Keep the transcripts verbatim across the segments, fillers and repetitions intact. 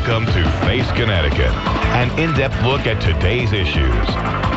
Welcome to Face Connecticut, an in-depth look at today's issues.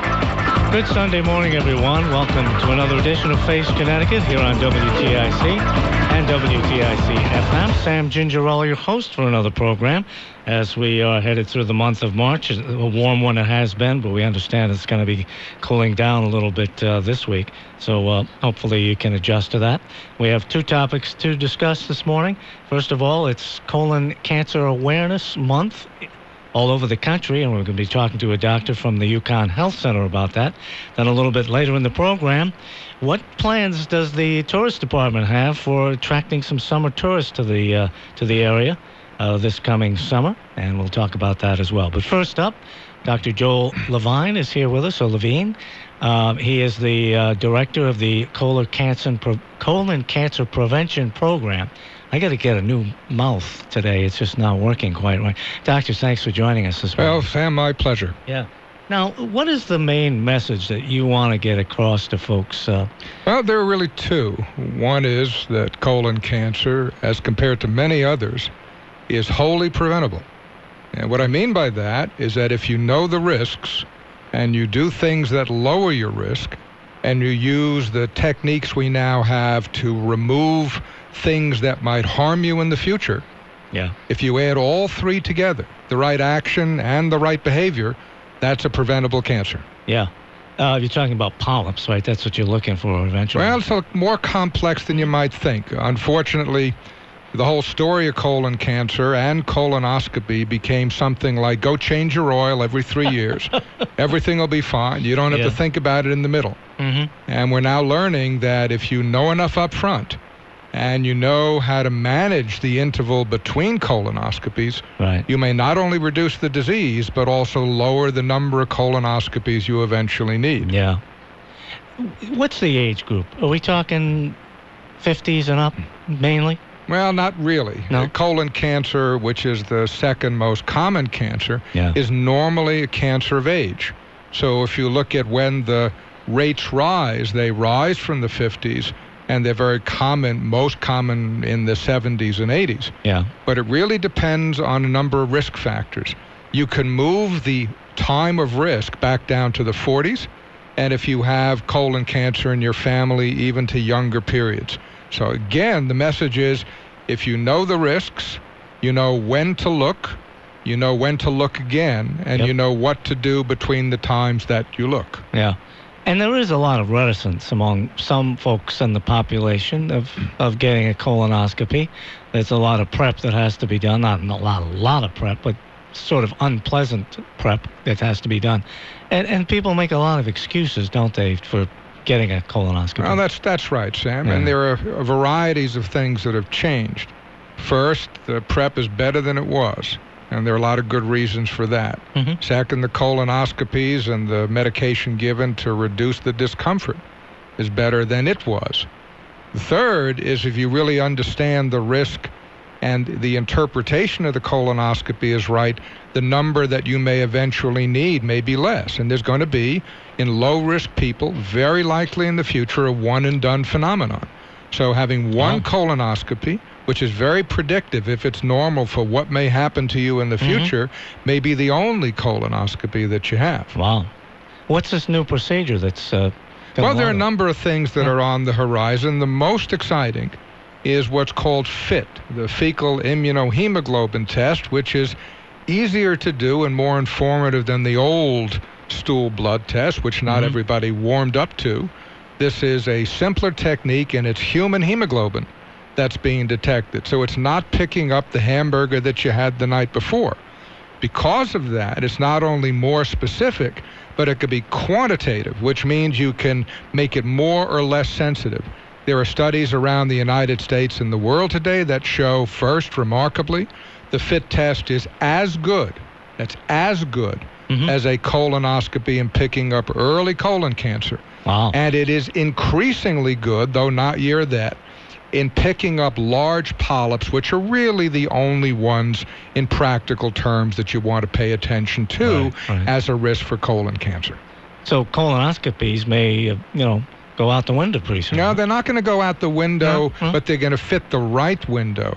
Good Sunday morning, everyone. Welcome to another edition of Face Connecticut here on W T I C and W T I C F M. Sam Gingerella, your host for another program, as we are headed through the month of March. A warm one it has been, but we understand it's going to be cooling down a little bit uh, this week. So uh, hopefully you can adjust to that. We have two topics to discuss this morning. First of all, it's Colon Cancer Awareness Month all over the country, and we're going to be talking to a doctor from the Yukon Health Center about that. Then a little bit later in the program, what plans does the tourist department have for attracting some summer tourists to the uh, to the area uh, this coming summer? And we'll talk about that as well. But first up, Doctor Joel Levine is here with us, or Levine. Um, he is the uh, director of the Colon Cancer, Pro- Colon Cancer Prevention Program. I got to get a new mouth today. It's just not working quite right. Doctor, thanks for joining us this morning. Well, Sam, my pleasure. Yeah. Now, what is the main message that you want to get across to folks? Uh, well, there are really two. One is that colon cancer, as compared to many others, is wholly preventable. And what I mean by that is that if you know the risks and you do things that lower your risk and you use the techniques we now have to remove things that might harm you in the future, yeah. if you add all three together, the right action and the right behavior, that's a preventable cancer. Yeah. Uh, you're talking about polyps, right? That's what you're looking for eventually. Well, it's more complex than you might think. Unfortunately, the whole story of colon cancer and colonoscopy became something like, go change your oil every three years. Everything will be fine. You don't have Yeah. to think about it in the middle. Mm-hmm. And we're now learning that if you know enough up front and you know how to manage the interval between colonoscopies, Right. you may not only reduce the disease, but also lower the number of colonoscopies you eventually need. Yeah. What's the age group? Are we talking fifties and up, mainly? Well, not really. No? Uh, Colon cancer, which is the second most common cancer, Yeah. is normally a cancer of age. So if you look at when the rates rise, they rise from the fifties, and they're very common, most common in the seventies and eighties. Yeah. But it really depends on a number of risk factors. You can move the time of risk back down to the forties, and if you have colon cancer in your family, even to younger periods. So again, the message is, if you know the risks, you know when to look, you know when to look again, and Yep. you know what to do between the times that you look. Yeah. And there is a lot of reticence among some folks in the population of, of getting a colonoscopy. There's a lot of prep that has to be done. Not a lot, a lot of prep, but sort of unpleasant prep that has to be done. And and people make a lot of excuses, don't they, for getting a colonoscopy? Well, that's that's right, Sam. Yeah. And there are varieties of things that have changed. First, the prep is better than it was, and there are a lot of good reasons for that. Mhm. Second, the colonoscopies and the medication given to reduce the discomfort is better than it was. The third is, if you really understand the risk and the interpretation of the colonoscopy is right, the number that you may eventually need may be less. And there's going to be, in low-risk people, very likely in the future, a one-and-done phenomenon. So having one Wow. colonoscopy, which is very predictive if it's normal for what may happen to you in the Mhm. future, may be the only colonoscopy that you have. Wow. What's this new procedure that's... Uh, got Well, there are a lot of- number of things that Yeah. are on the horizon. The most exciting is what's called FIT, the fecal immunohemoglobin test, which is easier to do and more informative than the old stool blood test, which not Mhm. everybody warmed up to. This is a simpler technique, and it's human hemoglobin that's being detected. So it's not picking up the hamburger that you had the night before. Because of that, it's not only more specific, but it could be quantitative, which means you can make it more or less sensitive. There are studies around the United States and the world today that show, first, remarkably, the FIT test is as good, that's as good, Mhm. as a colonoscopy in picking up early colon cancer. Wow. And it is increasingly good, though not near that, in picking up large polyps, which are really the only ones in practical terms that you want to pay attention to Right, right. as a risk for colon cancer. So colonoscopies may, uh, you know, go out the window pretty soon. No, they're not going to go out the window, No? Huh? but they're going to fit the right window.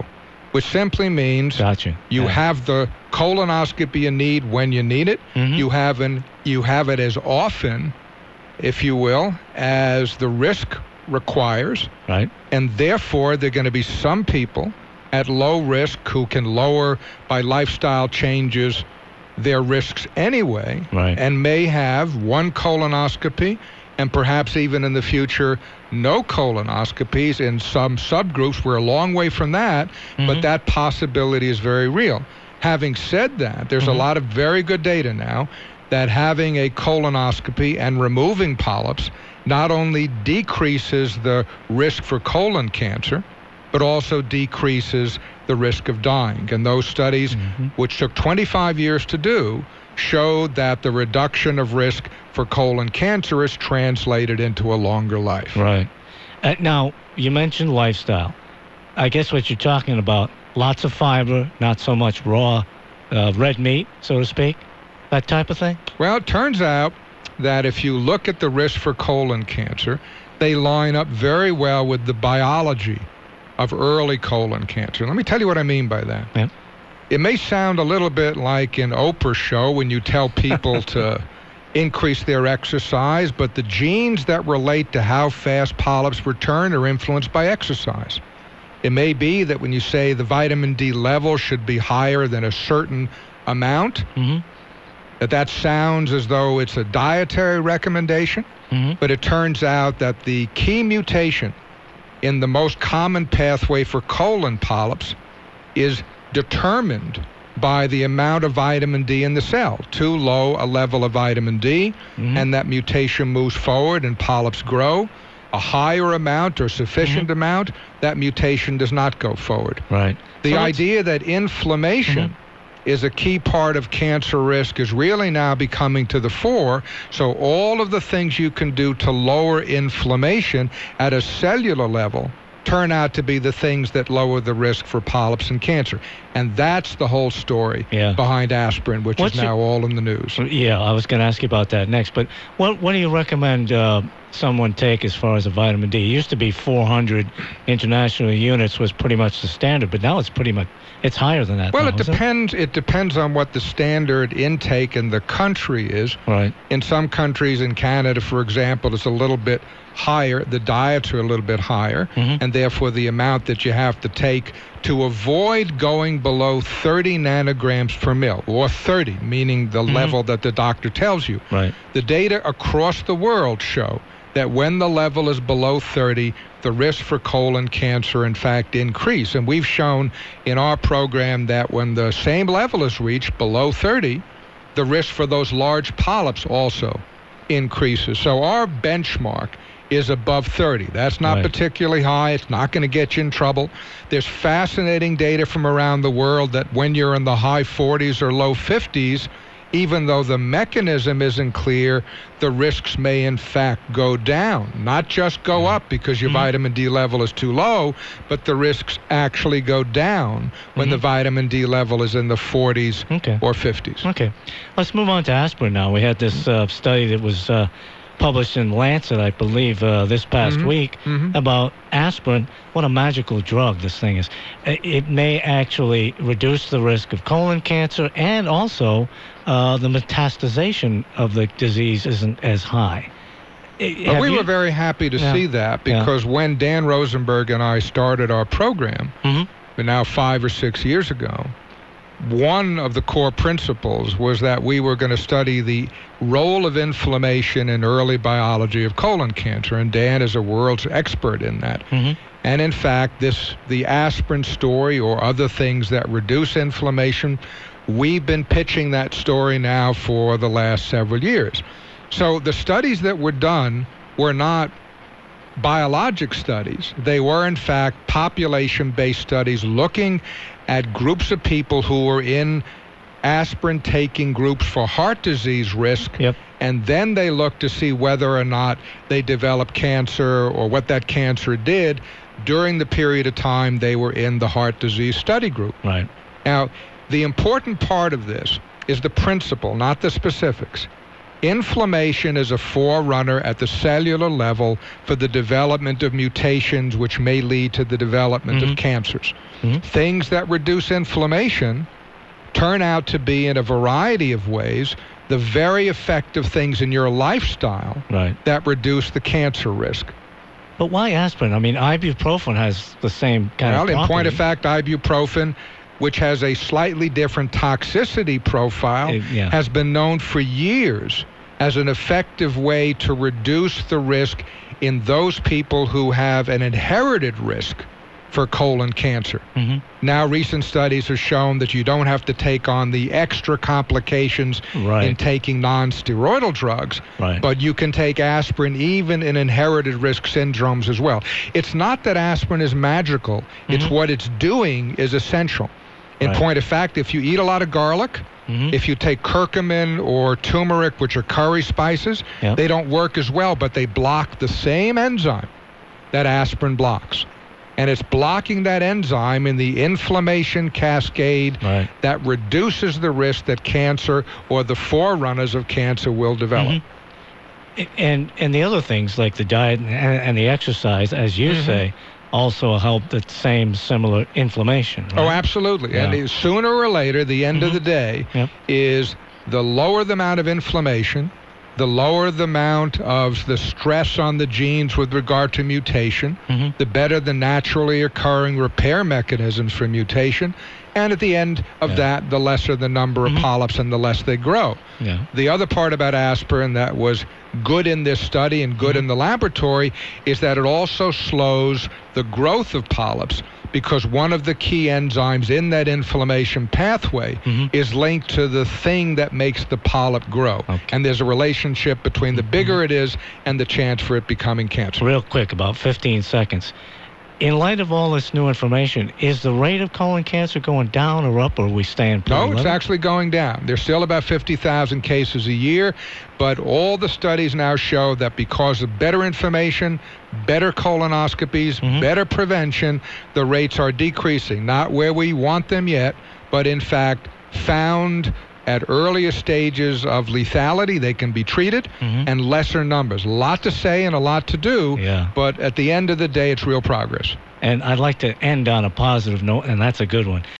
which simply means Gotcha. you Yeah. have the colonoscopy you need when you need it. Mhm. You have an, you have it as often, if you will, as the risk requires. Right. And therefore, there are going to be some people at low risk who can lower by lifestyle changes their risks anyway, Right. and may have one colonoscopy and perhaps even in the future no colonoscopies in some subgroups. We're a long way from that, Mhm. but that possibility is very real. Having said that, there's Mhm. a lot of very good data now that having a colonoscopy and removing polyps not only decreases the risk for colon cancer, but also decreases the risk of dying. And those studies, Mhm. which took twenty-five years to do, showed that the reduction of risk for colon cancer is translated into a longer life. Right. Uh, now, you mentioned lifestyle. I guess what you're talking about, lots of fiber, not so much raw uh, red meat, so to speak, that type of thing? Well, it turns out that if you look at the risk for colon cancer, they line up very well with the biology of early colon cancer. Let me tell you what I mean by that. Yeah. It may sound a little bit like an Oprah show when you tell people to increase their exercise, but the genes that relate to how fast polyps return are influenced by exercise. It may be that when you say the vitamin D level should be higher than a certain amount, Mm-hmm. that that sounds as though it's a dietary recommendation, Mm-hmm. but it turns out that the key mutation in the most common pathway for colon polyps is determined by the amount of vitamin D in the cell. Too low a level of vitamin D, Mhm. and that mutation moves forward and polyps grow. A higher amount or sufficient Mhm. amount, that mutation does not go forward. Right. The So let's- idea that inflammation is a key part of cancer risk is really now becoming to the fore. So all of the things you can do to lower inflammation at a cellular level turn out to be the things that lower the risk for polyps and cancer. And that's the whole story Yeah. behind aspirin, which What's is now all in the news. Yeah, I was going to ask you about that next. But what what do you recommend uh, someone take as far as a vitamin D? It used to be four hundred international units was pretty much the standard, but now it's pretty much it's higher than that. Well, now, it isn't depends. It depends on what the standard intake in the country is. Right. In some countries, in Canada, for example, it's a little bit higher. The diets are a little bit higher, Mhm. and therefore the amount that you have to take to avoid going below thirty nanograms per mil, or thirty, meaning the Mhm. level that the doctor tells you. Right. The data across the world show that when the level is below thirty, the risk for colon cancer, in fact, increase. And we've shown in our program that when the same level is reached, below thirty, the risk for those large polyps also increases. So our benchmark is above thirty. That's not Right. particularly high. It's not going to get you in trouble. There's fascinating data from around the world that when you're in the high forties or low fifties, even though the mechanism isn't clear, the risks may in fact go down, not just go up because your Mhm. vitamin D level is too low, but the risks actually go down when Mhm. the vitamin D level is in the forties Okay. or fifties. Okay. Let's move on to aspirin now. We had this uh, study that was uh, published in Lancet, I believe, uh, this past Mhm. week Mhm. about aspirin. What a magical drug this thing is. I- It may actually reduce the risk of colon cancer, and also uh, the metastasization of the disease isn't as high. I- But have we you- were very happy to Yeah. see that Yeah. because when Dan Rosenberg and I started our program, Mhm. but now five or six years ago, one of the core principles was that we were going to study the role of inflammation in early biology of colon cancer, and Dan is a world's expert in that. Mhm. And in fact, this the aspirin story or other things that reduce inflammation, we've been pitching that story now for the last several years. So the studies that were done were not biologic studies. They were, in fact, population-based studies looking at groups of people who were in aspirin-taking groups for heart disease risk, Yep. and then they looked to see whether or not they developed cancer or what that cancer did during the period of time they were in the heart disease study group. Right. Now, the important part of this is the principle, not the specifics. Inflammation is a forerunner at the cellular level for the development of mutations which may lead to the development Mhm. of cancers. Mhm. Things that reduce inflammation turn out to be, in a variety of ways, the very effective things in your lifestyle Right. that reduce the cancer risk. But why aspirin? I mean, ibuprofen has the same kind Well, of in property. point of fact, ibuprofen, which has a slightly different toxicity profile, Uh, yeah. has been known for years as an effective way to reduce the risk in those people who have an inherited risk for colon cancer. Mhm. Now, recent studies have shown that you don't have to take on the extra complications Right. in taking non-steroidal drugs, Right. but you can take aspirin even in inherited risk syndromes as well. It's not that aspirin is magical. It's Mhm. what it's doing is essential. In Right. point of fact, if you eat a lot of garlic, Mhm. if you take curcumin or turmeric, which are curry spices, Yep. they don't work as well, but they block the same enzyme that aspirin blocks. And it's blocking that enzyme in the inflammation cascade Right. that reduces the risk that cancer or the forerunners of cancer will develop. Mhm. And and the other things like the diet and, and the exercise, as you Mhm. say, also help the same similar inflammation. Right? Oh, absolutely. Yeah. And it- sooner or later, the end of Mhm. the day Yep. is the lower the amount of inflammation, the lower the amount of the stress on the genes with regard to mutation, Mhm. the better the naturally occurring repair mechanisms for mutation, and at the end of Yeah. that, the lesser the number of Mhm. polyps and the less they grow. Yeah. The other part about aspirin that was good in this study and good Mhm. in the laboratory is that it also slows the growth of polyps, because one of the key enzymes in that inflammation pathway Mhm. is linked to the thing that makes the polyp grow. Okay. And there's a relationship between the bigger Mhm. it is and the chance for it becoming cancer. Real quick, about fifteen seconds. In light of all this new information, is the rate of colon cancer going down or up, or are we staying pretty No, it's level? actually going down. There's still about fifty thousand cases a year, but all the studies now show that because of better information, better colonoscopies, Mhm. better prevention, the rates are decreasing. Not where we want them yet, but in fact found at earlier stages of lethality, they can be treated, Mhm. and lesser numbers. A lot to say and a lot to do, Yeah. but at the end of the day, it's real progress. And I'd like to end on a positive note, and that's a good one.